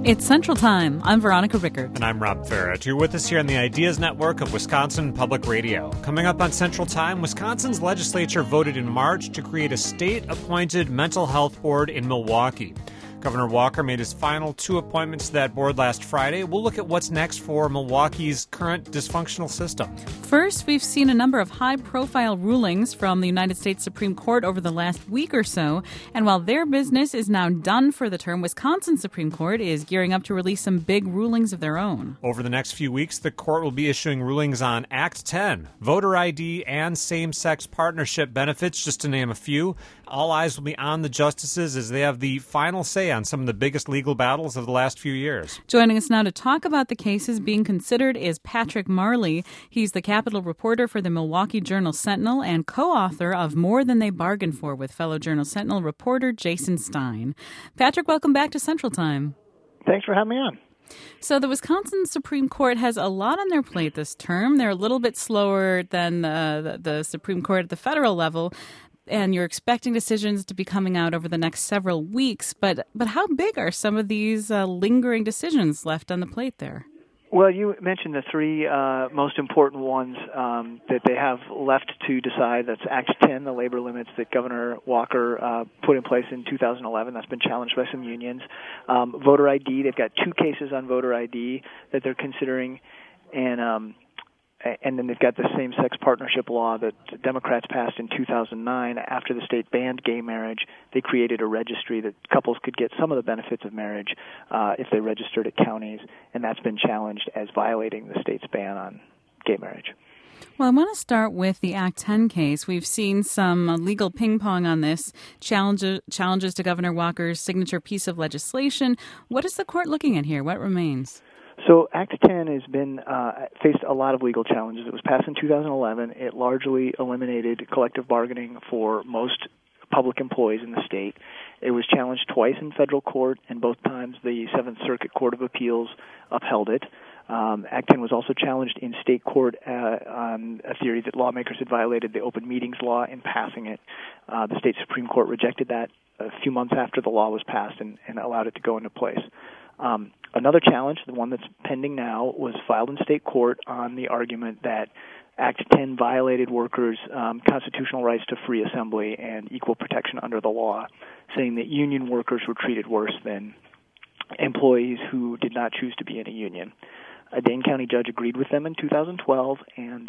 It's Central Time. I'm Veronica Rickert. And I'm Rob Farrett. You're with us here on the Ideas Network of Wisconsin Public Radio. Coming up on Central Time, Wisconsin's legislature voted in March to create a state-appointed mental health board in Milwaukee. Governor Walker made his final 2 appointments to that board last Friday. We'll look at what's next for Milwaukee's current dysfunctional system. First, we've seen a number of high-profile rulings from the United States Supreme Court over the last week or so. And while their business is now done for the term, Wisconsin Supreme Court is gearing up to release some big rulings of their own. Over the next few weeks, the court will be issuing rulings on Act 10, voter ID, and same-sex partnership benefits, just to name a few. All eyes will be on the justices as they have the final say on some of the biggest legal battles of the last few years. Joining us now to talk about the cases being considered is Patrick Marley. He's the Capitol reporter for the Milwaukee Journal-Sentinel and co-author of More Than They Bargained For with fellow Journal-Sentinel reporter Jason Stein. Patrick, welcome back to Central Time. Thanks for having me on. So the Wisconsin Supreme Court has a lot on their plate this term. They're a little bit slower than the Supreme Court at the federal level, and you're expecting decisions to be coming out over the next several weeks. But how big are some of these lingering decisions left on the plate there? Well, you mentioned the 3 most important ones that they have left to decide. That's Act 10, the labor limits that Governor Walker put in place in 2011. That's been challenged by some unions. Voter ID, they've got 2 cases on voter ID that they're considering, and then they've got the same-sex partnership law that Democrats passed in 2009. After the state banned gay marriage, they created a registry that couples could get some of the benefits of marriage if they registered at counties, and that's been challenged as violating the state's ban on gay marriage. Well, I want to start with the Act 10 case. We've seen some legal ping-pong on this, challenges to Governor Walker's signature piece of legislation. What is the court looking at here? What remains? So Act 10 has been faced a lot of legal challenges. It was passed in 2011. It largely eliminated collective bargaining for most public employees in the state. It was challenged twice in federal court, and both times the Seventh Circuit Court of Appeals upheld it. Act 10 was also challenged in state court on a theory that lawmakers had violated the open meetings law in passing it. The state Supreme Court rejected that a few months after the law was passed and allowed it to go into place. Another challenge, the one that's pending now, was filed in state court on the argument that Act 10 violated workers' constitutional rights to free assembly and equal protection under the law, saying that union workers were treated worse than employees who did not choose to be in a union. A Dane County judge agreed with them in 2012 and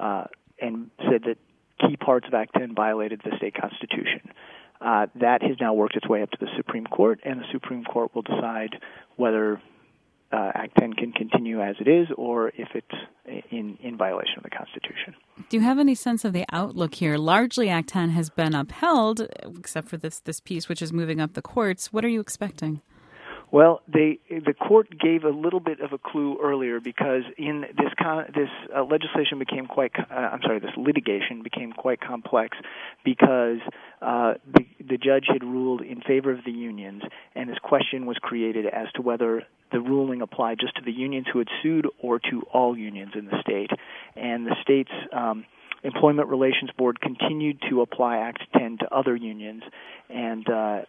said that key parts of Act 10 violated the state constitution. That has now worked its way up to the Supreme Court, and the Supreme Court will decide whether Act 10 can continue as it is or if it's in violation of the Constitution. Do you have any sense of the outlook here? Largely, Act 10 has been upheld, except for this piece, which is moving up the courts. What are you expecting? Well, the court gave a little bit of a clue earlier because in this legislation became this litigation became quite complex because the judge had ruled in favor of the unions, and this question was created as to whether the ruling applied just to the unions who had sued or to all unions in the state. And the state's Employment Relations Board continued to apply Act 10 to other unions, and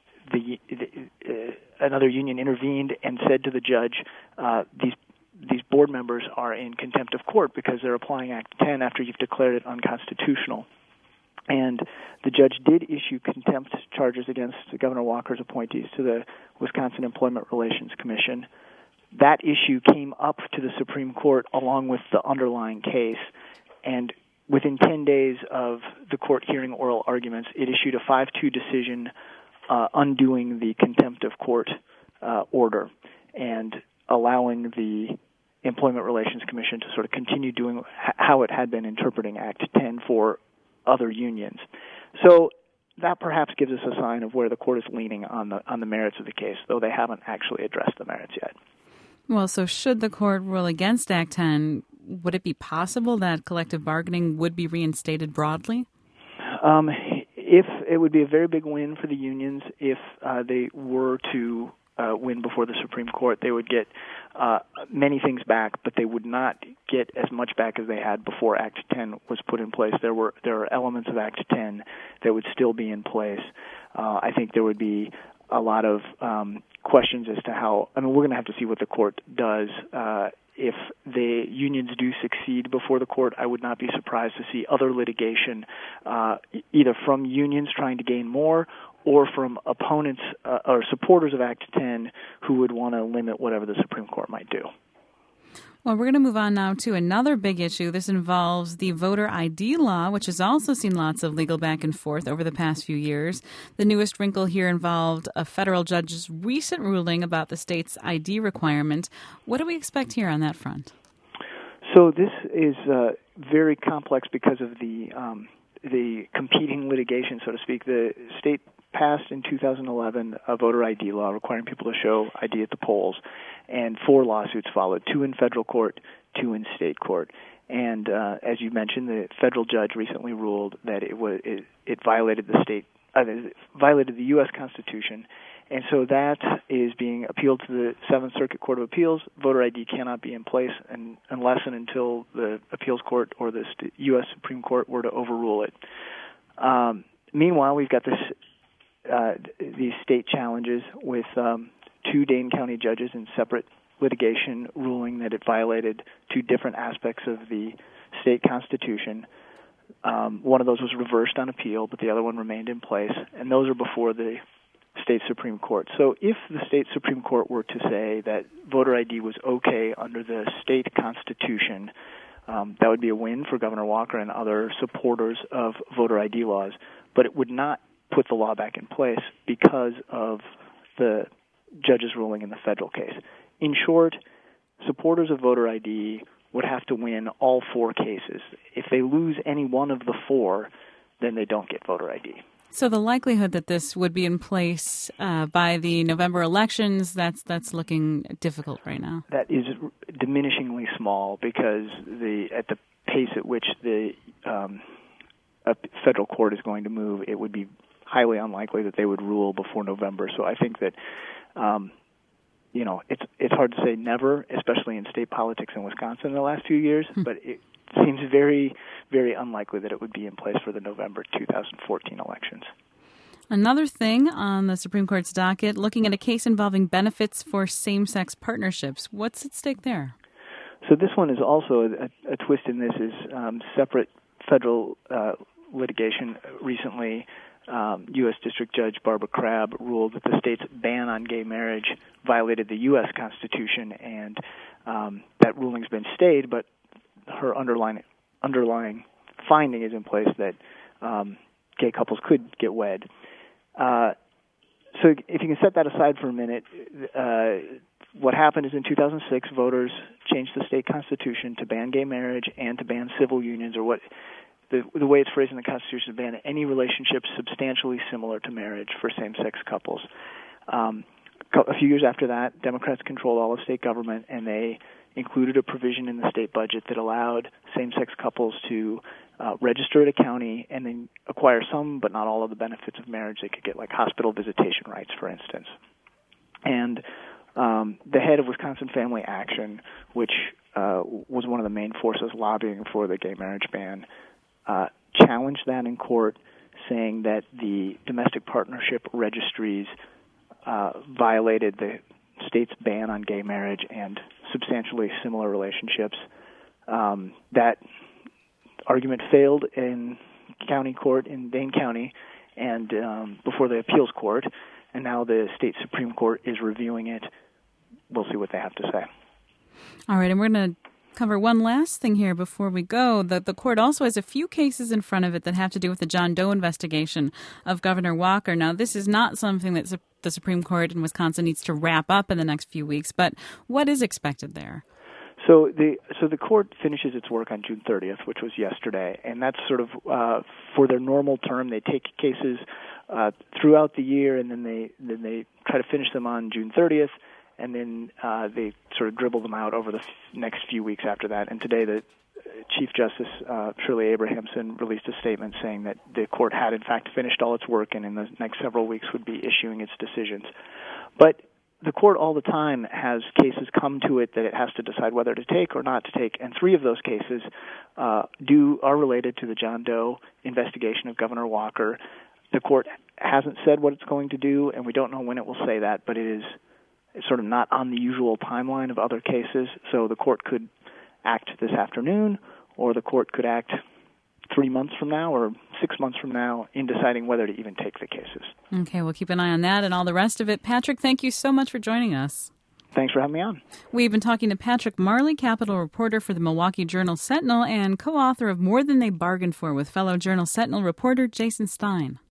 another union intervened and said to the judge, these board members are in contempt of court because they're applying Act 10 after you've declared it unconstitutional. And the judge did issue contempt charges against Governor Walker's appointees to the Wisconsin Employment Relations Commission. That issue came up to the Supreme Court along with the underlying case, and within 10 days of the court hearing oral arguments, it issued a 5-2 decision undoing the contempt of court order and allowing the Employment Relations Commission to sort of continue doing how it had been interpreting Act 10 for other unions. So that perhaps gives us a sign of where the court is leaning on the merits of the case, though they haven't actually addressed the merits yet. Well, so should the court rule against Act 10, would it be possible that collective bargaining would be reinstated broadly? If it would be a very big win for the unions if they were to win before the Supreme Court. They would get many things back, but they would not get as much back as they had before Act 10 was put in place. There are elements of Act 10 that would still be in place. I think there would be a lot of questions as to how. I mean, we're going to have to see what the court does. If the unions do succeed before the court, I would not be surprised to see other litigation, either from unions trying to gain more or from opponents or supporters of Act 10 who would want to limit whatever the Supreme Court might do. Well, we're going to move on now to another big issue. This involves the voter ID law, which has also seen lots of legal back and forth over the past few years. The newest wrinkle here involved a federal judge's recent ruling about the state's ID requirement. What do we expect here on that front? So this is very complex because of the competing litigation, so to speak. The state passed in 2011 a voter ID law requiring people to show ID at the polls, and 4 lawsuits followed, 2 in federal court, 2 in state court. And as you mentioned, the federal judge recently ruled that it violated violated the U.S. Constitution, and so that is being appealed to the Seventh Circuit Court of Appeals. Voter ID cannot be in place unless and until the appeals court or the U.S. Supreme Court were to overrule it. Meanwhile, we've got these state challenges with 2 Dane County judges in separate litigation ruling that it violated 2 different aspects of the state constitution. One of those was reversed on appeal, but the other one remained in place, and those are before the state Supreme Court. So if the state Supreme Court were to say that voter ID was okay under the state constitution, that would be a win for Governor Walker and other supporters of voter ID laws, but it would not put the law back in place because of the judge's ruling in the federal case. In short, supporters of voter ID would have to win all 4 cases. If they lose any one of the 4, then they don't get voter ID. So the likelihood that this would be in place by the November elections, that's looking difficult right now. That is diminishingly small because at the pace at which the federal court is going to move, it would be highly unlikely that they would rule before November. So I think that it's hard to say never, especially in state politics in Wisconsin in the last few years, but it seems very, very unlikely that it would be in place for the November 2014 elections. Another thing on the Supreme Court's docket, looking at a case involving benefits for same-sex partnerships. What's at stake there? So this one is also a twist in this is separate federal litigation. Recently, U.S. District Judge Barbara Crabb ruled that the state's ban on gay marriage violated the U.S. Constitution, and that ruling's been stayed, but her underlying finding is in place that gay couples could get wed. So if you can set that aside for a minute, what happened is in 2006, voters changed the state constitution to ban gay marriage and to ban civil unions, or what the way it's phrased in the Constitution, to ban any relationship substantially similar to marriage for same-sex couples. A few years after that, Democrats controlled all of state government, and they included a provision in the state budget that allowed same-sex couples to register at a county and then acquire some but not all of the benefits of marriage. They could get like hospital visitation rights, for instance. And the head of Wisconsin Family Action, which was one of the main forces lobbying for the gay marriage ban, challenged that in court, saying that the domestic partnership registries violated the state's ban on gay marriage and substantially similar relationships. That argument failed in county court in Dane County and before the appeals court, and now the state Supreme Court is reviewing it. We'll see what they have to say. All right, and we're going to cover one last thing here before we go. The court also has a few cases in front of it that have to do with the John Doe investigation of Governor Walker. Now, this is not something that the Supreme Court in Wisconsin needs to wrap up in the next few weeks, but what is expected there? So the court finishes its work on June 30th, which was yesterday, and that's sort of for their normal term. They take cases throughout the year, and then they try to finish them on June 30th, and then they sort of dribble them out over the next few weeks after that. And today, the Chief Justice Shirley Abrahamson released a statement saying that the court had, in fact, finished all its work and in the next several weeks would be issuing its decisions. But the court all the time has cases come to it that it has to decide whether to take or not to take, and 3 of those cases are related to the John Doe investigation of Governor Walker. The court hasn't said what it's going to do, and we don't know when it will say that, but it's sort of not on the usual timeline of other cases. So the court could act this afternoon, or the court could act 3 months from now or 6 months from now in deciding whether to even take the cases. Okay, we'll keep an eye on that and all the rest of it. Patrick, thank you so much for joining us. Thanks for having me on. We've been talking to Patrick Marley, Capitol reporter for the Milwaukee Journal-Sentinel and co-author of More Than They Bargained For with fellow Journal-Sentinel reporter Jason Stein.